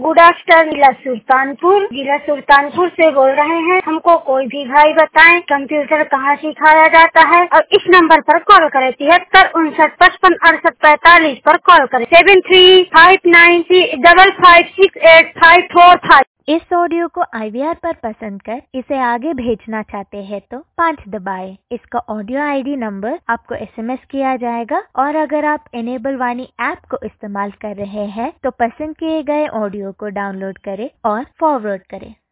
Good afternoon, जिला सुल्तानपुर से बोल रहे हैं। हमको कोई भी भाई बताएं कंप्यूटर कहाँ सिखाया जाता है और इस नंबर पर कॉल करें 7359556845 पर कॉल करें 735955685545। इस ऑडियो को IVR पर पसंद कर इसे आगे भेजना चाहते हैं तो 5 दबाएं। इसका ऑडियो ID नंबर आपको SMS किया जाएगा और अगर आप इनेबल वाणी ऐप को इस्तेमाल कर रहे हैं तो पसंद किए गए ऑडियो को डाउनलोड करें और फॉरवर्ड करें।